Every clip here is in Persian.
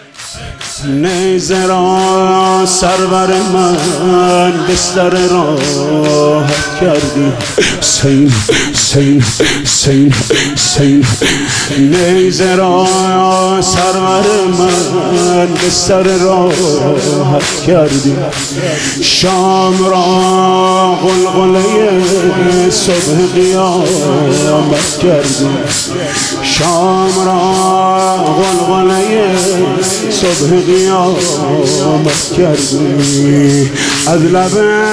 نیزه را سرور من بستر راحت کردی. حسین حسین حسین حسین نیزه را سرور من بستر راحت کردی. شام را غلغله صبح قیامت کردی. شام را غلغله صبح قیامت کردی. از لب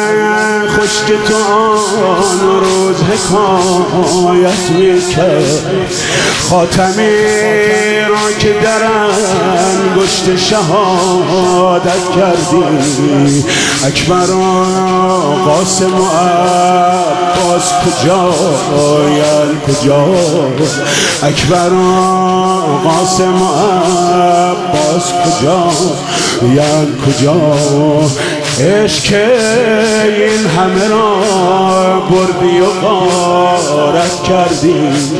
خشک تو آن روز حکایت میکرد. خاتمی را که در انگشت شهادت کردی. اکبر و قاسم و عباس کجاین کجا؟ اکبر و قاسم و عباس کجاین کجا؟ عشق این همه را بردی و غارت کردی.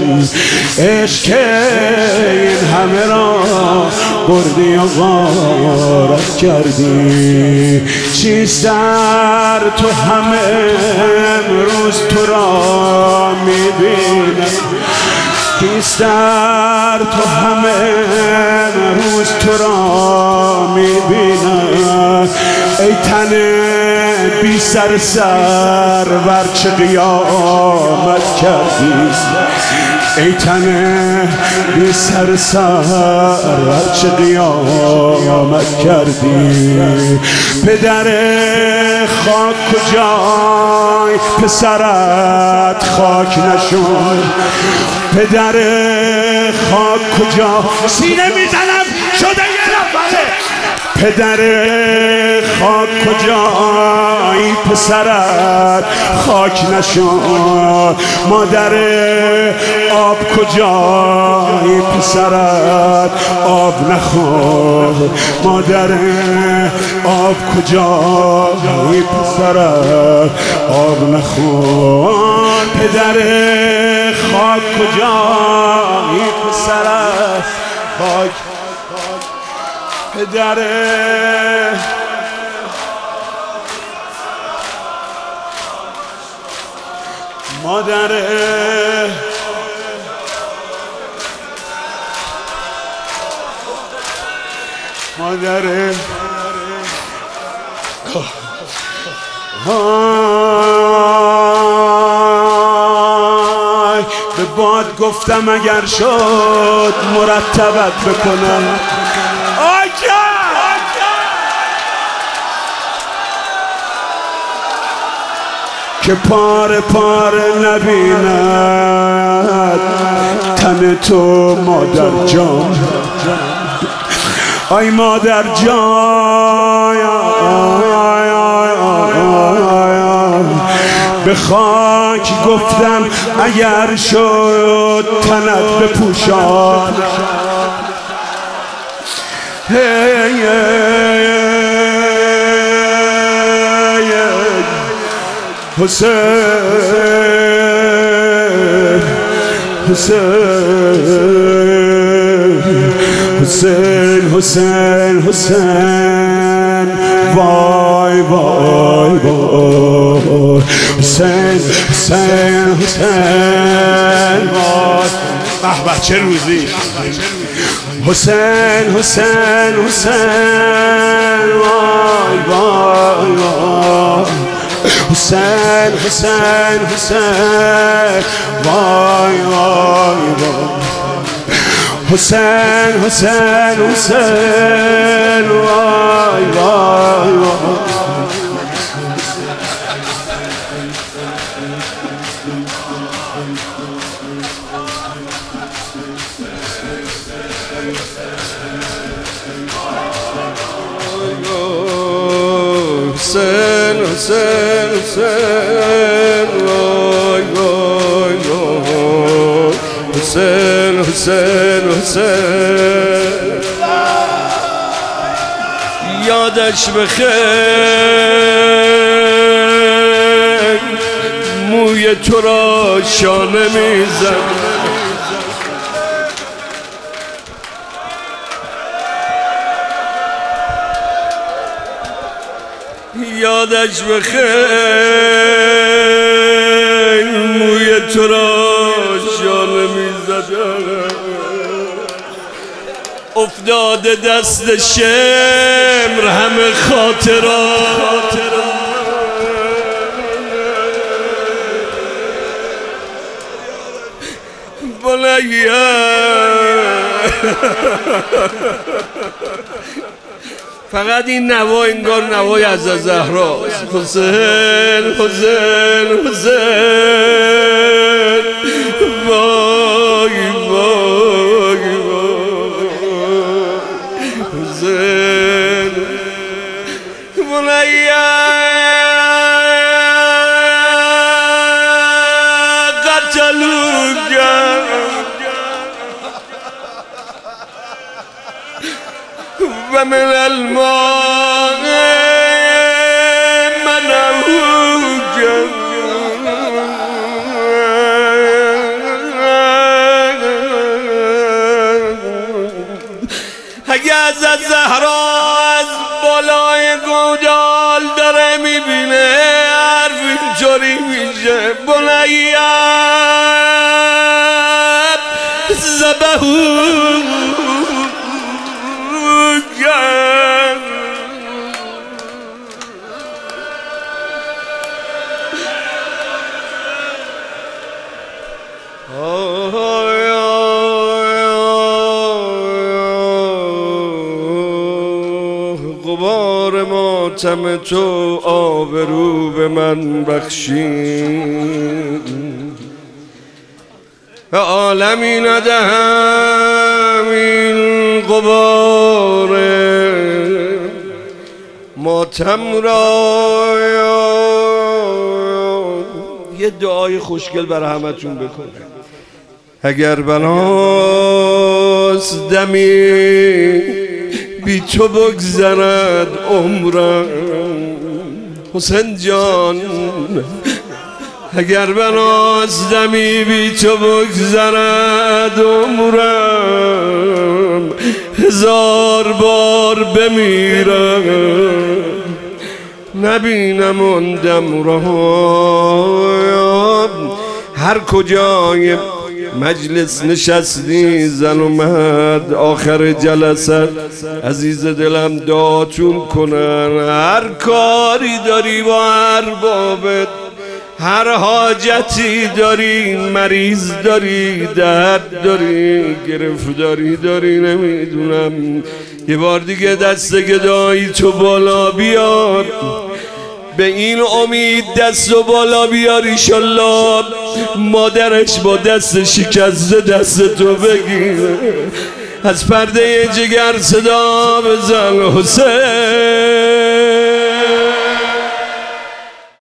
عشق این همه را بردی و غارت کردی. چیست در تو همه امروز تو را میبینم؟ کیست در تو همه امروز تو را میبینم؟ ای تن بی سر سرور چه قیامت کردی. ای تن بی سر سرور چه قیامت کردی. پدر خاک کجای پسرت خاک نشد؟ پدر خاک کجا؟ سینه میزنم شده یه نفره. پدر خاک کجای پسرت خاک نشد؟ مادر آب کجای پسرت آب نخورد؟ مادر آب کجای پسرت آب نخورد؟ پدر خاک کجای پسرت خاک؟ پدر مادر مادر به باد گفتم اگر شد مرتبت بکنم. که پاره پاره نبیند تن تو مادر جان. آی مادر جان به خاک گفتم اگر شد تنت بپوشان. حسین حسین حسین حسین حسین وای وای وای حسین حسین حسین وای. به به چه روزی. حسین حسین حسین وای وای وای. حسین حسین حسین وای وای وای. حسین حسین حسین وای وای وای. حسین حسین حسین وای وای وای. حسین حسین حسین یادش بخیر موی تو را شانه میزن. یادش بخیر موی تو را شانه میزدم افتاده دست شمر همه خاطرات فقط این نوا انگار نوای از زهرا حسین حسین حسین وای وای حسین بنیا قتلوک و من الماء منعوج اگه از زهرا از بالای گودال داره میبینه حرف اینجوری میشه بنیت زبهو غبار ماتم تو آبرو به من بخشید و عالمی ندهم این غبار ماتم را. یه دعای خوشگل برای همتون بکنم. اگر بناست دمی بی تو بگذرد عمرم حسین جان اگر بناست دمی بی تو بگذرد عمرم هزار بار بمیرم نبینم اون دم را. هر کجای مجلس نشستی زن و مرد آخر جلسه عزیز دلم دعاتون کنن. هر کاری داری با اربابت، هر حاجتی داری، مریض داری، درد داری، گرفتاری داری، نمیدونم، یه بار دیگه دست گدایی تو بالا بیار، به این امید دست و بالا بیار ایشالله مادرش با دست شکسته دست تو بگیره. از پرده جگر صدا بزن حسین